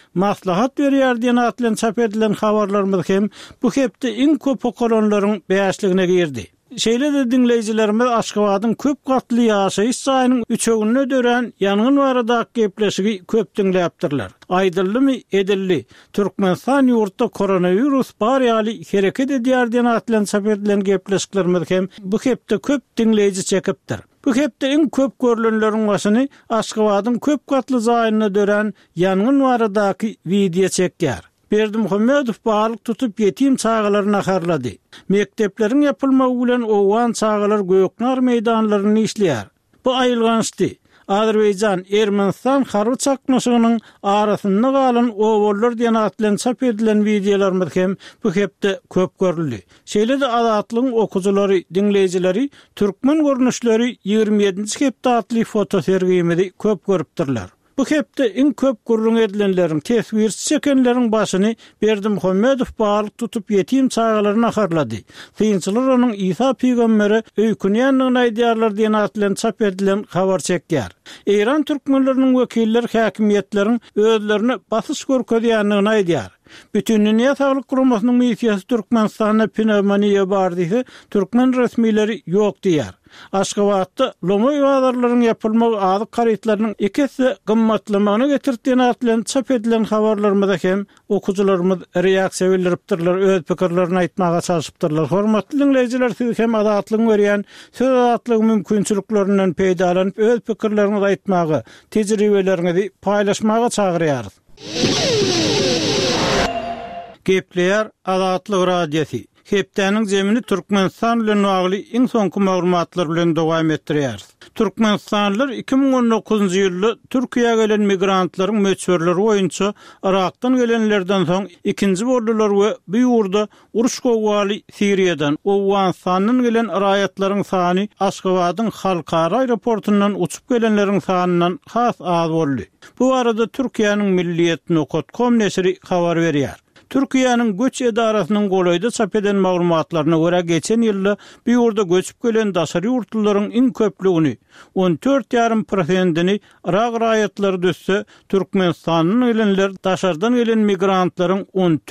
maslahat berýär diýen atlan çap edilen habarlarymyz hem bu hepde iň köp okulanylaryň beýasligine girdi. Şeýle de dinleýijilerimiz Aşgabatyň köp gatly ýaşaýyş saýynyň üçegini dören ýanyň baradaky gepleşigi köp dinläpdirler. Aýdylmy edilli Türkmenistan ýurtda koronavirus bar ýaly hereket edýär diýen atlan çap edilen gepleşiklerimiz hem bu hepde köp dinleýiji çekipdir. Bu hepde iň köp görülenleriň başyny Aşgabatyň köp gatly zaýynyna dören ýanyň baradaky video çekýär. Berdimuhammedow balyk tutup yetim çağalaryny aharlady. Mektepleriň ýapylmagy bilen owan çağalar göknar meýdanlaryny işleýär. Bu aýylgansdy. Azerbaýjan Ermenistan harby çaknaşygynyň arasynda galan owallar diýen atlan çap edilen videolarymyz hem bu hepde köp görüldi. Şeýle de Azatlygyň okuwçylary, dinleýijileri türkmen görnüşleri 27-nji hepde atly foto sergimidi köp görüpdirler. Bu hepde iň köp gurrun edilenleriň tesbirsiz çekenleriň başyny Berdimuhammedow balyk tutup yetim çağalaryny aharlady. Kynçylar onuň İsa peýgamberi öýkünýänligini aýdýarlar diýen atlan çap edilen habar çekýär. İran türkmenleriniň wekilleri häkimetleriň özlerini basyş görkezýänligini aýdýar. Bütün Dünya Sağlyk Guramasynyň missiýasy Türkmenistanda pnevmoniýa bardygy türkmen resmileri ýok diýär. Aşgabatda lomo ýadarlaryň ýapylmagy azyk garytlarynyň ikisi gymmatlymagyny getirdiýän atlan çap edilen habarlarymyzda hem okuwçylarymyz reaksiýa bildiripdirler, öz pikirlerini aýtmaga çalışypdyrlar. Hormatly dinleýijiler, siz hem azatlygyň berýän söz azatlygy mümkinçiliklerinden peýdalanyp öz pikirlerinizi aýtmagy, tejribelerinizi paýlaşmaga çagyrýarys. Gepleýär Azatlyk radiosi. Hepdeniň zemini Türkmenistan bilen bagly iň soňky maglumatlar bilen dowam etdirýär. Türkmenistanlylar 2019-njy ýylda Türkiýe gelen migrantlaryň möçberleri boýunça Irakdan gelenlerden soň ikinji boldular we bu ýurda uruş gowgaly Siriýadan, Owganistanyň gelen raýatlaryň sany Aşgabatyň halkara aeroportundan uçup gelenleriň sanynyň has az boldy. Bu arada Türkiýanyň Milliýet.com nesri habar berýär. Türkiýanyň göç edarasynyň golaýda çap eden maglumatlaryna görä geçen ýylda bu ýurda göçüp gelen daşary ýurtlaryň iň köpligini 14,5%-ni Irak raýatlary dösse, Türkmenistanyň gelenler daşardan gelen migrantlaryň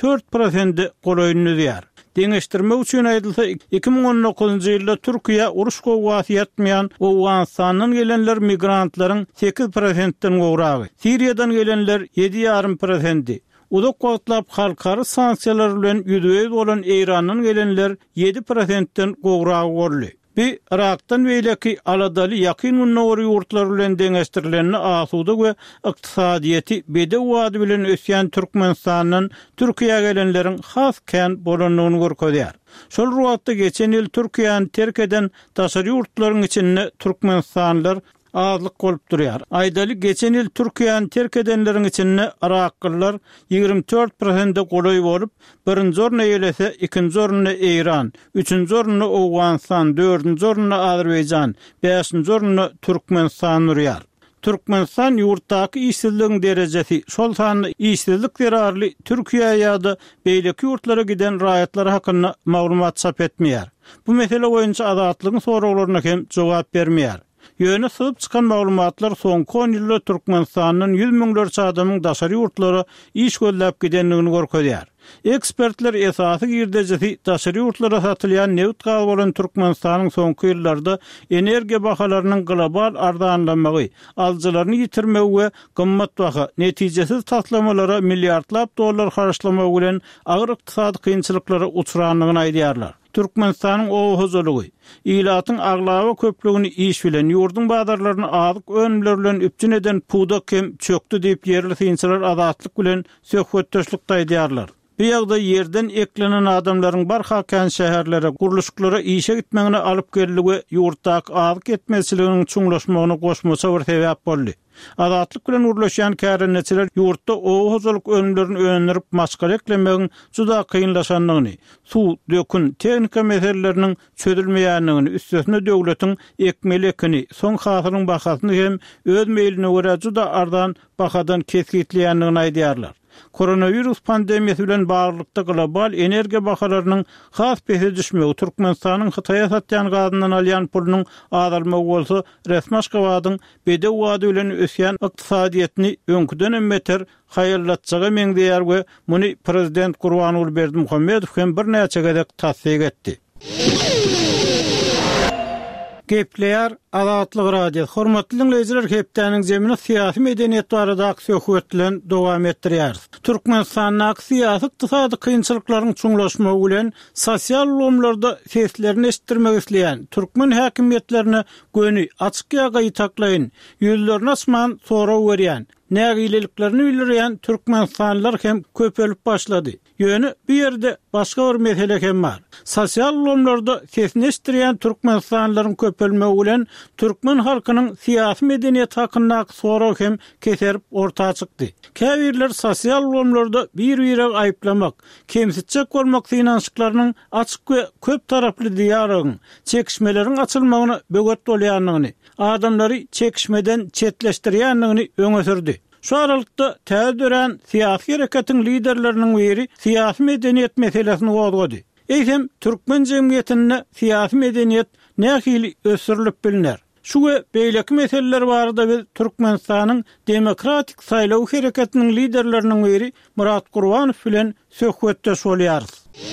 14%-i golaýyny diýär. Deňeşdirme üçin aýdylsa 2019-njy ýylda Türkiýe uruş gowgasy ýatmaýan Owganistanyň gelenler migrantlaryň 8%-den gowragy, Siriýadan gelenler 7,5%. Udak gotlap halkary sanksiýalar bilen ýüzüýüz bolan Iranyň gelenler 7%-den gowragy boldy. Bir Irakdan beýleki aladaly ýakyn unnawry ýurtlar bilen deňeşdirilenini asuda we ykdysadyýety bedew wady bilen ösýän Türkmenistanyň Türkiýe gelenleriň has kän bolanyny görkezýär. Şol ruwatda geçen ýyl Türkiýany terk eden daşary ýurtlaryň içinde Türkmenistanlylar azlyk bolup durýar. Aýdaly geçen ýyl Türkiýany terk edenleriň içinde Iraklylar 24%-de golaý bolup, birinji orna ýelese, ikinji orna Iran, üçünji orna Owganistan, dördünji orna Azerbaýjan, beşinji orna Türkmenistan durýar. Türkmenistan ýurtdaky işsizligiň derejesi şol sany işsizlik derarly Türkiýe ýa-da beýleki ýurtlara giden raýatlar hakynda maglumat çap etmeýär. Bu mesele boýunça azatlygyň soraglaryna hem jogap bermeýär. Ýöne syp çykan maglumatlar soňky 10 ýylda Türkmenistanyň 100 miňlerçe adamyň daşary ýurtlara iş gözläp gidenligini görkezýär. Ekspertler esasy girdejesi daşary ýurtlara satylýan neft gazy bolan Türkmenistanyň soňky ýyllarda energiýa bahalarynyň global arzanlamagy, aljylaryny ýitirmegi we gymmat baha netijesiz taslamalara milliardlap dollar haraşlamagy bilen agyr ykdysady kynçylyklara uçranlygyny aýdýarlar. Türkmenistanyň owhuzulugy, ilatyň aglawa köpligini iş bilen ýurdun bazarlaryny azyk önümler bilen üpçün eden puda kem çöktü diýip ýerli synçylar azatlyk bilen söhbetdeşlikde aýdýarlar. Bu ýagda ýerden eklenen adamlaryň barha kän şäherlere, guruluşyklara işe gitmegine alyp gelýigi ýurtdaky azyk etmezçiliginiň çuňlaşmagyna goşmasa bir sebäp boldy. Azatlyk bilen urlaşan kärenetçiler ýurtda owhuzuluk önümlerini öňürip maskara eklemegiň juda kynlaşanlygyny, suw, dökün, tehnika meseleleriniň çözülmeýänligini, üstesine döwletiň ekmelekini, soň hasyryň bahasyny hem öz meýline görä juda ardan bahadan kesgitleýänligini aýdýarlar. koronavirus pandemiyasi bilen bağlılıkda global energiya bahalarynyň has pese düşmegi Türkmenistanyň Hytaýa satýan gazynyň alýan pulunyň azalmagy bolsa, resmi Aşgabatyň bedew wady bilen ösýän ykdysadyýetini öňküden beter haýyrlatjagy meňdeýär we muny prezident Gurbanuly Berdimuhammedow hem bir näçe gezek tasdik etdi. Gepleýär Azatlyk radio. Hormatly dinleýijiler, hepdeniň zemini syýasy medeniýet barada söhbetlen dowam etdirýär. Türkmenistanyň syýasy ykdysady kynçylyklaryň çuňlaşmagy bilen sosial ulgamlarda seslerini eşitdirmek isleýän türkmen häkimiýetlerini göni açyk ýaga ýetaklaýyn, ýüzlerini açman sora berýän, nägileliklerini bildirýän türkmenistanlylar hem köpelip başlady. Ýöne bir ýerde başga bir mesele hem bar. Sosial ulgamlarda sesini eşitdirýän türkmenistanlylaryň köpelmegi bilen türkmen halkynyň syýasy medeniýet hakyndaky soraw hem keserip ortağa çykdy. Käbirler sosial ulgamlarda bir-biri aýyplamak, kemsitjek bolmak synançyklarynyň açyk we köp taraply diýarygyň, çekişmeleriň açylmagyny böget bolýanlygyny, adamlary çekişmeden çetleşdirýänligini öňe sürdi. Şu aralykda täze syýasy hereketiň liderleriniň biri syýasy medeniýet meselesini gozgady. Eýsem türkmen jemgyýetinde syýasy medeniýet nähili ösürilip bilinär. Şu we beýleki meseleler barada biz Türkmenistanyň demokratik saýlaw hereketiniň liderleriniň biri Murat Gurbanow bilen söhbetdeş bolýarys.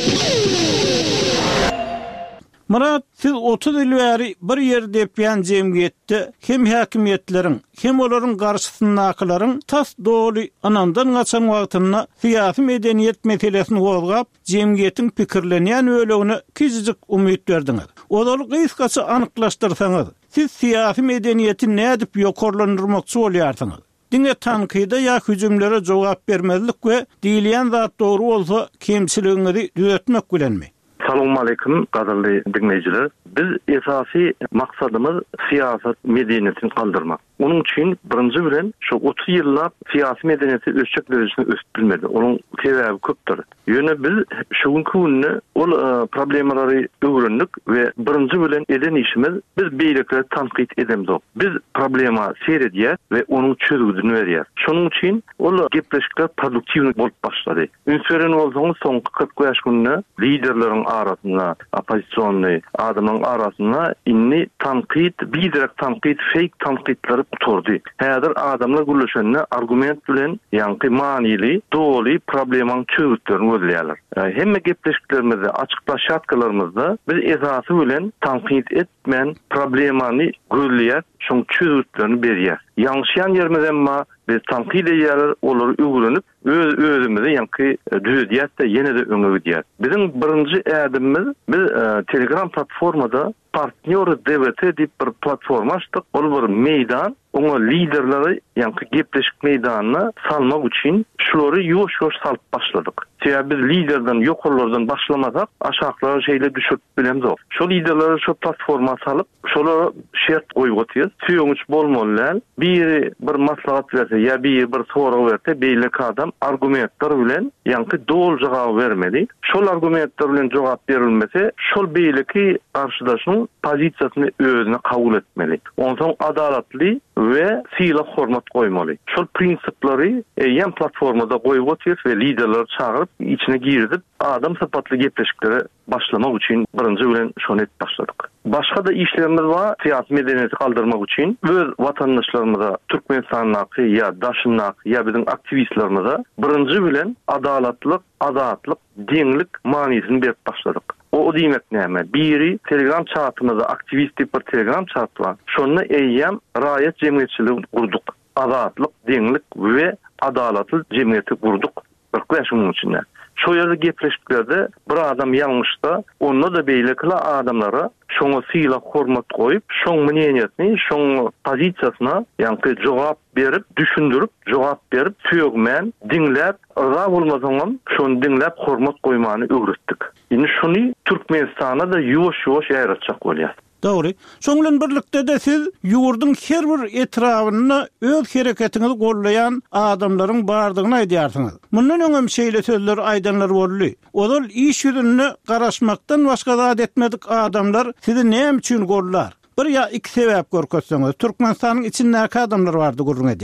Murat, siz 30 ýyl bäri bir ýerde ýapan jemgyýetde hem häkimiýetleriň, hem olaryň garşysyndakalaryň tas doly anamdan gaçan wagtyna syýasy medeniýet meselesini gozgap, jemgyýetiň pikirlenýän ölegine kizijik umyt berdiňiz. Olar gysgaça anyklaşdyrsaňyz, siz syýasy medeniýeti nädip ýokarlandyrmakçy bolýarsyňyz? Diňe tankyda ýa hüjümlere jogap bermezlik we diýilýän zat dogry bolsa kemçiligiňizi düzeltmek bilenmi? Assalamu alaikum gaderli dinleyijiler. Biz esasy maksadymyz siýasat medeniýetini kaldırmak. Onun için birinci bilen şu 30 ýyllap siýasy medeniýeti ölçek derecesinde ösüp bilmedi. Onun sebäbi köpdir. Ýöne biz şuňky günni ol problemleri öwrendik we birinci bilen eden işimiz biz beýlekleri tanqid edemdik. Biz problema seredýär we onuň çözümini berýär. Şonuň için ol gepleşikler produktiwni bolup başlady. Ünsüren bolsaňyz soňky 40 ýaş günni liderleriň arasynda, opozisiýonly adamlaryň arasynda inni tanqid, bidirek tanqid, fake tanqidler oturdy. Häzir adamlar gülüşende argument bilen ýanky manily, doly problemaň çözümlerini gözleýärler. Hemme gepleşiklerimizde, açyklaşatkalarymızda biz esasy bilen tanqid etmen problemany gözleýär, şoň çözümlerini berýär. Ýanşyan ýerimiz emma biz tanqid edýärler, olary öwrenip özümizde ýanky düzedýär-de ýene de öňe gidýär. Bizim birinji ädimimiz biz Telegram platformada Partnyor DVT diýip bir platforma açdyk. Ol bir meýdan, oňa liderleri ýanky gepleşik meýdanyna salmak üçin şolary ýoş-ýoş salyp başladyk. Sebäbi biz liderden, ýokarlardan başlamasak, aşaklara şeýle düşüp bilemdik. Şol liderleri şu platforma salyp, şolara şert goýup otyrýar. Süýüňiç bolmalylar, biri bir maslahat berse, ýa bir soraw berse, beýleki adam argumentler bilen ýanky dol jogap bermeli. Şol argumentler bilen jogap berilmese, şol beýleki garşydaşyň pozisiýasyny özüne kabul etmeli. Ondan adalatly we syýla hormat goýmaly. Şol prinsiplary ýan platformada goýup otyrýar we liderler çagyryp içine girdip adam sapatly gepleşiklere başlamak üçin birinji bilen şonu et başladyk. Başga da işlerimiz var, syýasy medeniýeti kaldırmak üçin öz watandaşlarymyza, Türkmenistanyňky ýa daşynyňky ýa bizim aktivistlerimize birinji bilen adalatlyk, azatlyk, deňlik manysini berip başladyk. O diýmek näme? Biri Telegram chatymyzda aktivist diýip bir Telegram chat bar. Şonu eýýäm raýat jemgyýetçiligi gurduk. Azatlyk, deňlik we adalatly jemgyýeti gurduk. Bir köşüň içinde. Şu ýerde gepleşiklerde bir adam ýalňyşda, onda da beýlekli adamlara şoňa syýla hormat goýup, şoň meneniýetini, şoň pozisiýasyna ýanky jogap berip, düşündirip, jogap berip, söýgmen, diňläp, ýa bolmasaňam şonu diňläp hormat goýmany öwretdik. Indi şunu Türkmenistana da ýoş-ýoş ýaratjak bolýar. Dogry. Şoňlan birlikde de siz ýurduň her bir etrawyna öz hereketiňizi gollayan adamlaryň bardygyny aýdýarsyňyz. Mundan öňem şeýle sözler aýdanlar boldy. Olar iş ýüzüne garaşmakdan başga zat etmedik adamlar sizi näme üçin gollar? Bir ýa iki sebäp görkezseňiz, Türkmenistanyň içindäki adamlar bardy gurrun edýärsiz.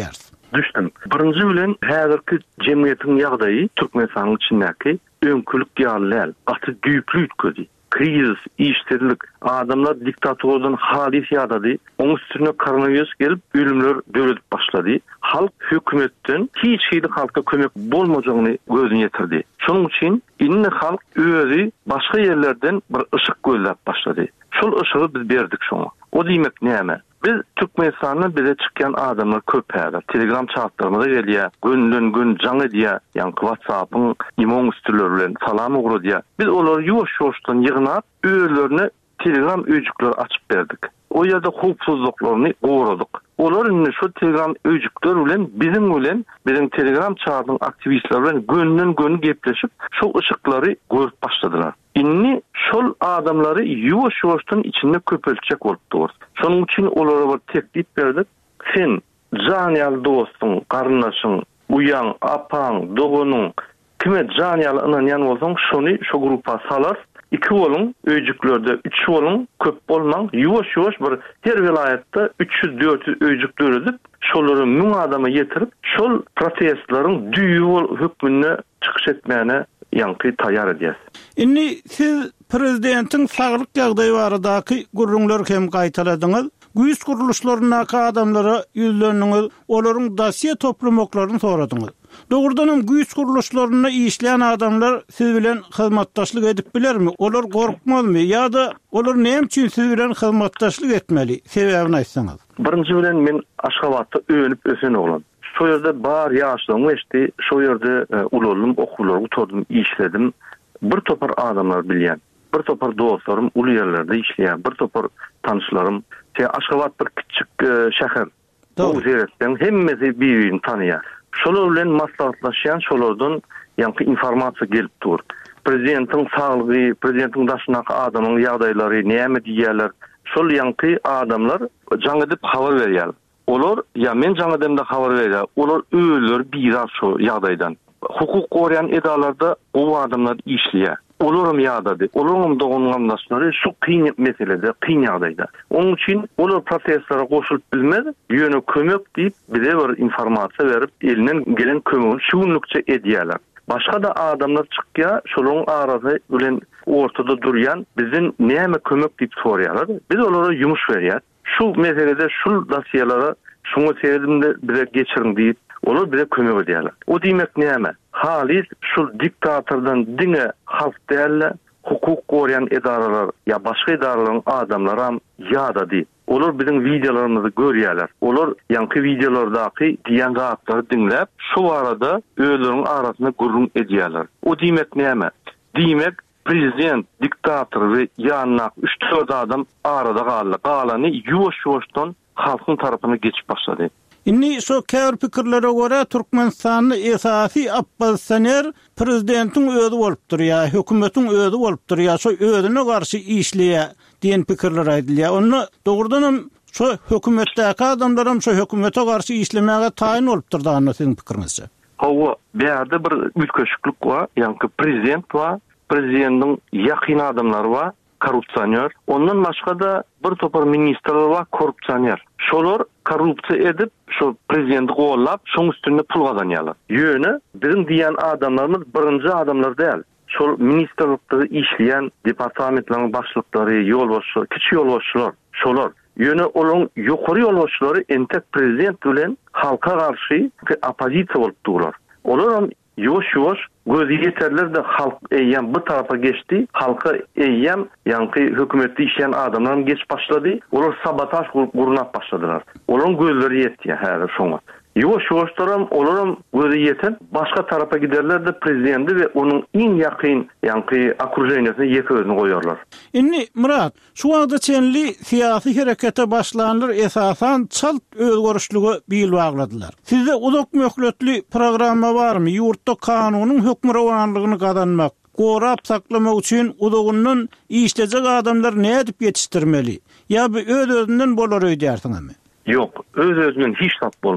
düşdüm. Birinji bilen häzirki jemgyýetiň ýagdaýy Türkmenistanyň içindäki öňkülük ýalyl, gaty düýplük ötküdi. Kriz, işsizlik, adamlar diktatordan halis ýadady. Oň üstüne koronavirus gelip ölümler döredip başlady. Halk hökümetden hiç şeyde halka kömek bolmajagyny gözüne ýetirdi. Şonuň üçin inni halk özi başga yerlerden bir ışık gözläp başlady. Şol ışığı biz berdik şoňa. O diýmek näme? Biz Türkmenistan'da bize çıkan adamlar köpäler. Telegram chatlarymyza gelýär. Gün jaň edýär. Ýani WhatsApp'ın imon üstüleri bilen salam ugurýar. Biz olary ýoş-ýoşdan ýygnap, öýlerine Telegram öýjükleri açyp berdik. O ýerde hukuksyzlyklaryny gowradyk. Olar indi şu Telegram öýjükler bilen bizim Telegram chatyň aktivistleri bilen günden gepleşip şu ışıklary görüp başladylar. Inni şol adamlary ýoş-ýoşdan içinde köpelçek bolupdyr. Şonuň üçin olara bir teklip berdik. Sen janýal dostuň, garyndaşyň, uýan, apaň, dogunyň kime janýal ynanýan bolsaň, şonu şu grupa salar. 2 bolun, öýjüklerde 3 bolun, köp bolmaň, ýoş-ýoş bir her vilayatda 300-400 öýjük döredip, şolary 1000 adama ýetirip, şol protestlaryň düýü hökmüne çykyş etmäne ýanky taýýar edýäs. Inni siz prezidentiň saglyk ýagdaýy baradaky gurrunlar hem gaýtaladyňyz. Güýç guruluşlarynaky adamlara ýüzleniňiz, olaryň dosiýe toplamaklaryny soradyňyz. Dogrudanam güýç guruluşlaryna işleýän adamlar siz bilen hyzmatdaşlyk edip bilermi? Olar gorkmazmy ýa-da olar näme üçin siz bilen hyzmatdaşlyk etmeli? Sebäbini aýtsaňyz. Birinji bilen men Aşgabatda öňüp ösen oglan. Şo ýerde bar ýaşlygym geçdi, şo ýerde ululum, okulary tutdum, işledim. Bir topar adamlar bilýän. Bir topar dostlarym uly ýerlerde işleýän, bir topar tanışlarym. Aşgabat bir kiçik şäher. O zeretden hemmesi bir-birini tanıýar. Şolar bilen maslahatlaşýan, şolardan ýanky informasiýa gelip dur. Prezidentiň saglygy, prezidentiň daşynaky adamyň ýagdaýlary näme diýerler? Şol ýanky adamlar jaň edip habar berýär. Olar ýa men jaň edimde habar berýär. Olar öýler bir şu ýagdaýdan. Hukuk gorýan edalarda o adamlar işleýär. Olaram ýadady. Olaram dogungandaşlary şu kyn meselede, kyn ýagdaýda. Onuň üçin olar protestlara goşulyp bilmez, ýöne kömek diýip bize bir informasiýa berip, elinden gelen kömegi şuňlukça edýärler. Başga da adamlar çykýar, şolaryň arasy bilen ortada durýan bizden näme kömek diýip sorýarlar. Biz olara ýumuş berýär. Şu meselede şu dosiýalara şuňa sebäbinde bize geçiriň diýip olar bize kömek edýärler. O diýmek näme? Halis şu diktatordan diňe halk dälle, hukuk gorýan edaralar ýa başga edaralaryň adamlary ham ýadady. Olar bizim videolarymyzy görýärler. Olar ýanky videolardaky diýen gatlary dinläp, şu arada öýleriň arasyna gurrun edýärler. O diýmek näme? Diýmek prezident, diktator we ýanyna 3-4 adam arada galdy. Galany ýoş-ýoşdan halkyň tarapyna geçip başlady. Inni şu kär pikirlere göre Türkmenistanyň esasy oppositsioner prezidentiň özi bolupdyr ýa hökümetiň özi bolupdyr ýa şu özüne garşy işleýär diýen pikirler aýdylýar. Onu dogrudanam şu hökümetdäki adamlaram şu hökümete garşy işlemäge taýin bolupdyr da sizin pikiriňizçe. Hawa bäde bir ülkeşiklik bar, ýa-ni prezident bar, prezidentiň ýakyn adamlary bar, korrupsioner. Ondan başga da bir topar ministrler bar, korrupsioner. Şolar korrupsiýa edip, şu prezidenti gollap, şoň üstünde pul gazanýarlar. Ýöne bizim diýen adamlarymyz birinji adamlar däl. Şol ministrlikde işleýän departamentleriň başlyklary, ýolbaşçylar, kiçik ýolbaşçylar, şolar. Ýöne olaryň ýokary ýolbaşçylary entek prezident bilen halka garşy opozisiýa bolup durlar. Olar hem ýoş-ýoş gözü ýeterler de halk eýýän bu tarafa geçdi. Halka eýýän ýanky hökümetde işleýän adamlar geç başlady. Olar sabotaj gurunap başladylar. Olaryň gözleri ýetdi häzir şoňa. Ýoş-ýoşlaram olaryň gözü ýeten başga tarafa giderler de prezidenti we onuň iň ýakyn ýanky okruženiyasine ýeki özüni goýarlar. Inni Murat, şu wagtda çenli siýasy herekete başlanlar esasan çalt özgörüşlügi bil bagladylar. Sizde uzak möhletli programma barmy? Ýurtda kanunyň hökm rawanlygyny gazanmak, gorap saklamak üçin uzagundan işlejek adamlar ne edip yetiştirmeli? Ya öz-özünden bolar öýdärsiňmi? Yok, öz-özünden hiç tap bolmaz.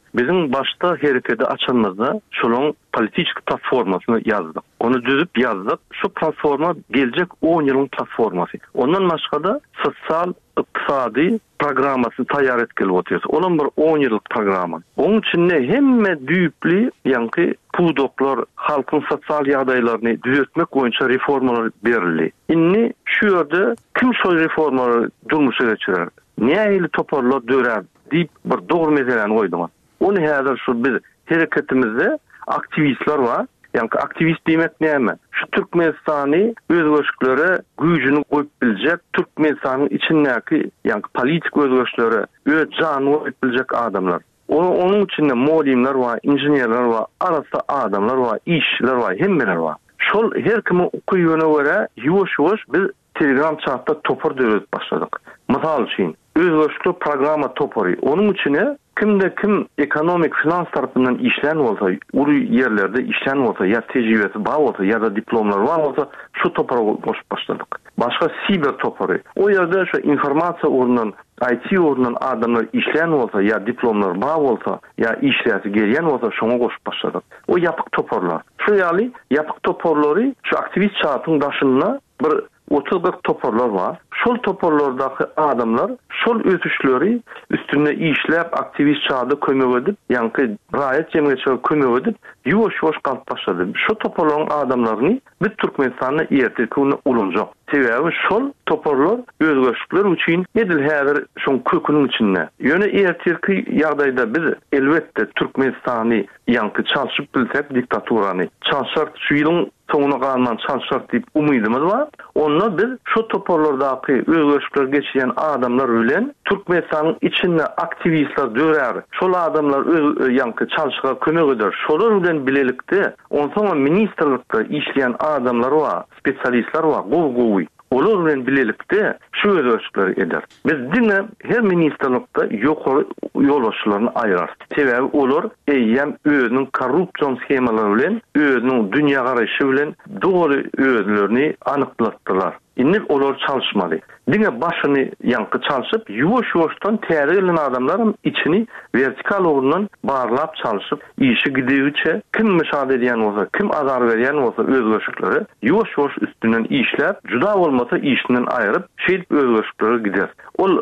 Bizim başta hareketi açılmazda şolun politik platformasını yazdık. Onu düzüp yazdık. Şu platforma gelecek 10 yılın platforması. Ondan başka da sosyal iqtisadi programmasını tayar etkili otuyoruz. Onun bir 10 yıllık programı. Onun için ne hemme düyüplü yankı pudoklar halkın sosyal yadaylarını düzeltmek boyunca reformalar berildi. İnni şu yerde kim şu reformaları durmuşa geçirer? Niye eli toparlar dörer deyip bir doğru meseleni koydum. Onu hazır şu biz hareketimizde aktivistler var. Yani aktivist demek neyme? Şu Türkmenistan'ı özgürlüklere gücünü koyup bilecek, Türkmenistan'ın içindeki yani politik özgürlüklere öz canını koyup bilecek adamlar. Onun içinde muallimler var, injinerler var, arasında adamlar var, işçiler var, hemmeler var. Şol her kimin okuyuna göre yavaş biz Telegram chatta topar dövüp başladık. Misal için özgürlükler programı toparı. Onun içine kimde kim ekonomik finans tarafından işlen olsa, uru yerlerde işlen olsa, ya tecrübesi bağ olsa ya da diplomlar var olsa şu topara koşup başladık. Başka siber toparı. O yerde şu informasyon uğrundan, IT uğrundan adamlar işlen olsa, ya diplomlar bağ olsa, ya işleyesi geleyen olsa şuna koşup başladık. O yapık toparlar. Şu yani yapık toparları şu aktivist çağatın daşınına bir 30-40 toparlar var. Şol toparlardaki adamlar şol ötüşleri üstüne işlep aktivist çağda kömek edip, yani rahat cemiyetçiler kömek edip yavaş kalıp başladı. Şu toparların adamlarını bir Türkmenistan'a ertirkini olunacak. Sebebi şol toparlar özgürlükler için edil her şun kökünün içinde. Yöne ertirki yağdayda biz elbette Türkmenistan'ı yankı çalışıp bilsek diktaturanı çalışak şu yılın sonuna kalman çalışak deyip umudumuz var. Onunla biz şu toparlardaki özgürlükler geçiyen adamlar ölen Türkmenistan'ın içinde aktivistler dörer. Şol adamlar yankı çalışaka kömek eder. Şolar ölen bilelikte on sonra ministerlikte işleyen adamlar var, spesyalistler var, govi. Olur bilen bilelikte şu özgürlükleri eder. Biz dinle her ministerlikte yukarı yoldaşlarını ayırarız. Sebebi olur eyyem özünün korrupsiyon schemaları bilen, özünün dünya karayışı bilen doğru özlerini anıklattılar. İnip olur çalışmalı. Dine başını yankı çalışıp yavaştan terörlen adamların içini vertikal uğrundan bağırlap çalışıp işi gidiyorça kim müsaade ediyen olsa, kim azar veriyen olsa özgürlükleri yavaş üstünden işler, juda olmasa işinden ayırıp özgürlükleri gider.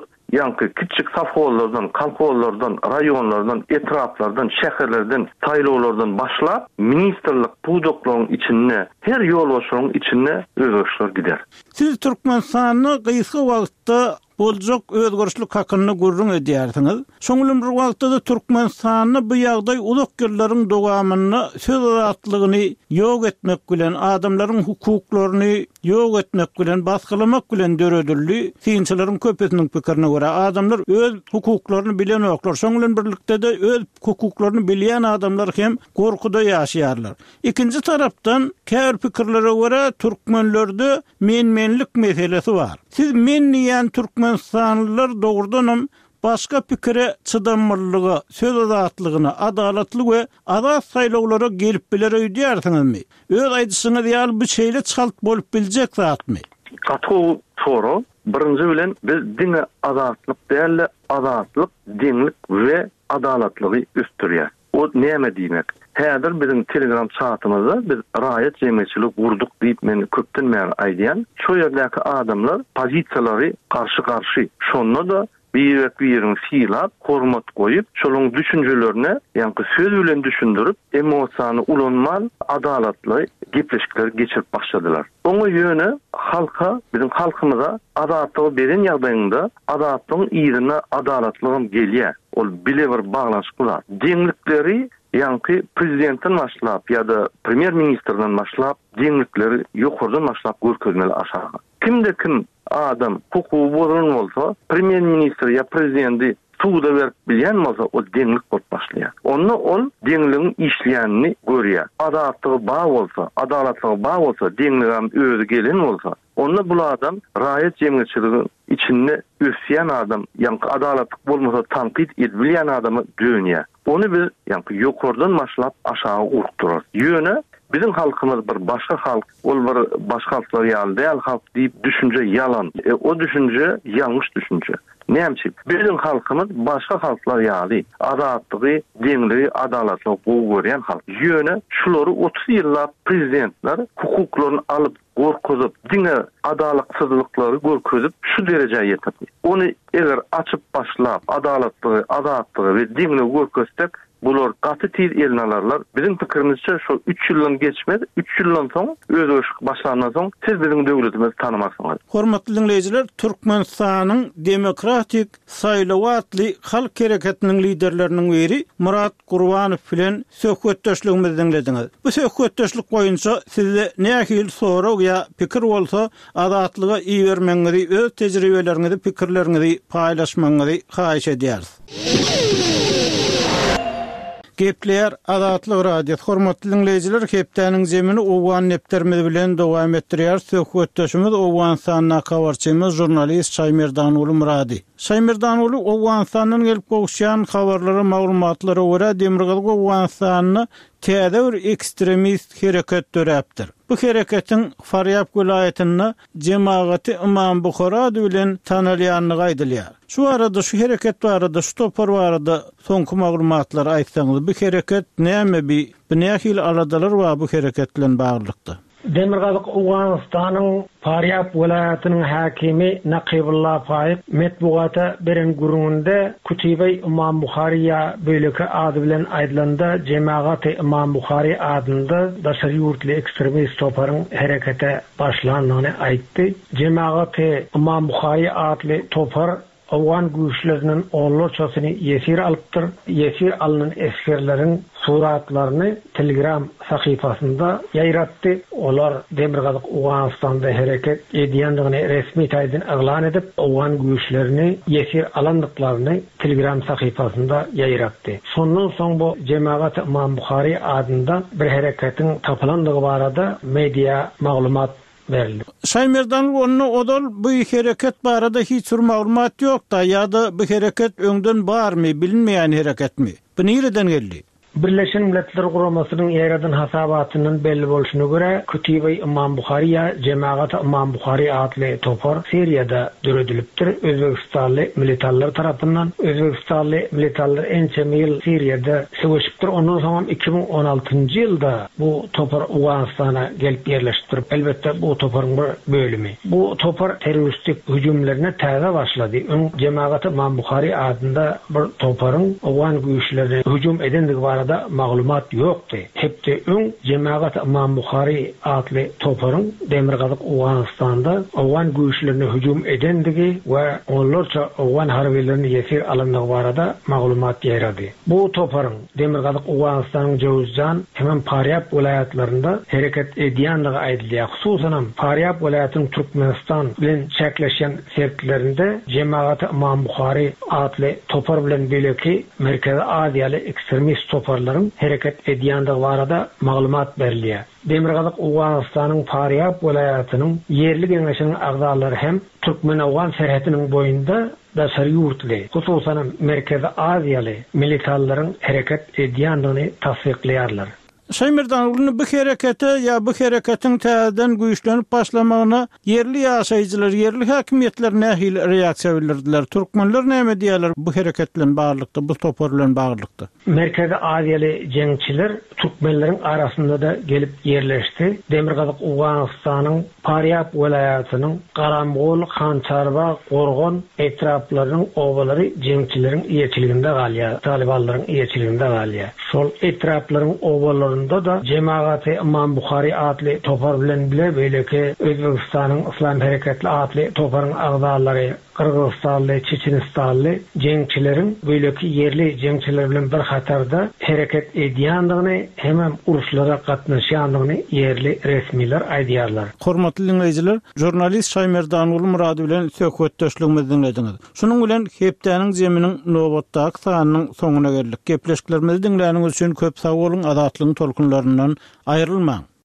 Yankı küçük safhollardan, kalkollardan, rayonlardan, etraflardan, şehirlerden, sayılovlardan başlap ministerlik pudokların içine, her yoldaşların içine özgürlükler gider. Siz Türkmenistan'ı kıyısı vakitte bolcak özgürlük hakkını gurrun ediyorsunuz. Şoňulum bir wagtda da Türkmenistan'ı bu ýagdaý ulak ýyllaryň dowamyny söz azatlygını ýok etmek bilen, adamlaryň hukuklaryny ýok etmek bilen, basgylamak bilen döredildi. Synçylaryň köpesiniň pikirine görä adamlar öz hukuklaryny bilen oklar. Şoňulum birlikde de öz hukuklaryny bilýän adamlar hem gorkuda ýaşaýarlar. Ikinji tarapdan käbir pikirlere görä türkmenlerde menmenlik meselesi var. Siz men diýen Türkmenistanlılar doğrudanım başka pikire çıdanmalylygy, söz azatlygyna, adalatly we azat saýlawlara gelip biler öýdýärsiňizmi? Öz aýdyşyňyz ýaly bir şeýle çalyp bolup biljek zatmy? Katı soru. Birinci bilen biz dine azatlyk däl, azatlyk, dinlik we adalatlygy üstürýär. O näme diýmek? Häzir bizim Telegram çatymyzda biz raýat jemgyýetçilik gurduk diýip meni köpden bäri aýdýan. Şu ýerdäki adamlar pozisiýalary karşı şonda da birini fiýlap, hormat goýup, şoluň düşünjelerine, ýa-ni söz bilen düşündirip, emosiýany ulanmal, adalatly gepleşikler geçirip başladylar. Oňa ýöne halka, bizim halkymyza adalatlygy beren ýagdaýynda adalatlygyň ýerine adalatlygym gelýär. Ol bile bir baglanşyk bar. Deňlikleri ýa-ni prezidentten başlap ýa-da premier ministrden başlap deňlikleri ýokurdan başlap görkezmeli aşağı. Kimde kim adam hukuky bozulun bolsa, premier ministr ya prezidenti suda berip bilýän bolsa, o deňlik bolup başlaýar. Onda ol deňligiň işleýänini görýär. Adalatlygy bağ bolsa, adalatlygy bağ bolsa, deňligim özü gelen bolsa, onda bu adam raýat jemgyýetçiligiň içinde ösýän adam, ýa-ni adalatlyk bolmasa tanqid edilýän adamy dönýär. Onu biz ýa-ni ýokurdan başlap aşağı urukturar. Ýöne Bizim halkımız bir başka halk, ol bir başka halklar ýaly değil halk deyip düşünce yalan. O düşünce yanlış düşünce. Näçe? Bizim halkımız başka halklar ýaly azatlygy, deňligi, adalatlygy gowy halk. Ýöne şulary 30 ýyllap prezidentler hukuklaryny alyp gorkuzup, dine adalatsızlıkları görkezip şu dereceye yetdi. Onu eğer açıp başlap adalatlığı, azatlığı ve dinle görkezsek bular gaty tez eline alarlar. Bizim pikirimizçe şu 3 ýyldan geçmez, 3 ýyldan soň öz başlandan soň siz bizim döwletimizi tanımaksınız. Hormatly dinleyijiler, Türkmenistanyň demokratik saýlawatly halk hereketiniň liderleriniň biri Murat Gurbanow bilen söhbetdeşligimizi dinlediňiz. Bu söhbetdeşlik boýunça sizde nähil sorag ýa pikir bolsa azatlyga iýermeňizi, öz tejribelerinizi, pikirlerinizi paýlaşmaňyzy haýyş edýäris. Gepler Azatlyk Radio hormatly dinleyijiler, hepdeniň zemini owan nepterimiz bilen dowam etdirýär. Söhbetdeşimiz Owganistanyň habarçymyz jurnalist Şaýmerdan uly Murady. Şaýmerdan uly Owganistanyň gelip gowşan habarlary, maglumatlary görä Demirgal Owganistanyny täze bir ekstremist hereket döräpdir. Bu hereketiň Faryab vilayatyny Jemagaty Imam Bukhara bilen tanalýanyny gaýdylýar. Şu arada şu hereket barada, şu topar barada soňky maglumatlar aýtsaňyz, bu hereket näme bir nähil aladalar we bu hereket bilen baglykdy? Demirgazyk Owganistanyň Faryab vilayatynyň hakimi Naqibullah Faýyp metbuata beren gurununda Kutibe Imam Bukhariya böleki ady bilen aýdylanda Jemagat Imam Bukhari adynda daşary ýurtly ekstremist toparyň herekete başlandygyny aýtdy. Jemagat Imam Bukhari adly topar Awgan güýçleriniň olurçasyny ýesir alypdyr. Ýesir alynan eskerleriň suratlaryny Telegram sahypasynda ýaýratdy. Olar Demirgazyk Owganistanda hereket edýändigini resmi taýdan eglan edip, Awgan güýçlerini ýesir alandyklaryny Telegram sahypasynda ýaýratdy. Şondan soň bu Jemagat Imam Bukhari adynda bir hereketiň tapylandygy barada media maglumat berildi. Şaýmerdan onu odal bu hereket barada hiç bir maglumat ýok da ýa-da bu hereket öňden barmy, bilinmeýän hereketmi? Bu nereden geldi? Birleşen Milletler Guramasının ýaradan hasabatynyň belli bolşuna görä Kutibe Imam Bukhariya Jemagat Imam Bukhari adly topar Siriýada döredilipdir. Özbekistanly militarlar tarapyndan. Özbekistanly militarlar ençe ýyl Siriýada söwüşipdir. Ondan soň 2016-njy ýylda bu topar Owganistana gelip ýerleşipdir. Elbetde bu toparyň bir bölümi. Bu topar terroristik hüjümlerine täze başlady. Jemagat Imam Bukhari adynda bir toparyň Awgan güýçlerine hüjüm edendigi barada maglumat ýokdy. Hepde öň Jemagat Imam Bukhari adly toparyň Demirgazyk Owganistanda Awgan güýçlerine hüjüm edendigi we onlarça Awgan harbilerini ýesir alandygy barada maglumat ýeradi. Bu toparyň Demirgazyk Owganistanyň Jowuzjan hem Faryab vilayatlarynda hereket edýändigi aýdylýar. Hususan Faryab vilayatynyň Türkmenistan bilen çäkleşen sertlerinde Jemagat Imam Bukhari adly topar bilen beleki Merkezi Aziýaly ekstremist toparlaryň hereket edýändigi barada maglumat berilýär. Demirgazyk Owganistanyň Faryab vilayatynyň yerli geňeşiniň agdalary hem Türkmen-Awgan serhetiniň boýunda daşary ýurtly, hususan Merkezi Aziýaly militarlaryň hereket edýändigini tasdikleýärler. Şaýmerdan uly bu herekete ýa bu hereketiň täzeden güýçlenip başlamagyna yerli ýaşaýjylar, yerli häkimetler nähil reaksiýa bildirdiler. Türkmenler näme diýerler bu hereket bilen baglykda, bu topar bilen baglykda? Merkezi Aziýaly jeňçiler Türkmenleriň arasynda da gelip ýerleşdi. Demirgazyk Owganistanyň Faryab vilayatynyň Garamgol, Hançarba, Gorgon etraplarynyň obalary jeňçileriň ýeçiliginde galýar, talibanlaryň ýeçiliginde galýar. Şol etraplaryň obalary da Jemagat Imam Bukhari adly topar bilen bile beleki Özbekistanyň Islam Hereketli adly toparyň agdalary Kırgızstanly, Çeçenistanly jeňçileriň beleki yerli jeňçiler bilen bir hatarda hereket edýändigini hem uruşlara gatnaşýandygyny yerli resmiler aýdýarlar. Hormatly dinleyijiler, jurnalist Şaýmerdan uly Murady bilen söhbetdeşligimizi dinlediňiz. Şunuň bilen hepdeniň zeminiň nowatdaky sanynyň soňuna geldik. Gepleşiklerimizi dinläniňiz üçin köp sag bolun, azatlygyň tolkunlaryndan aýrylmaň.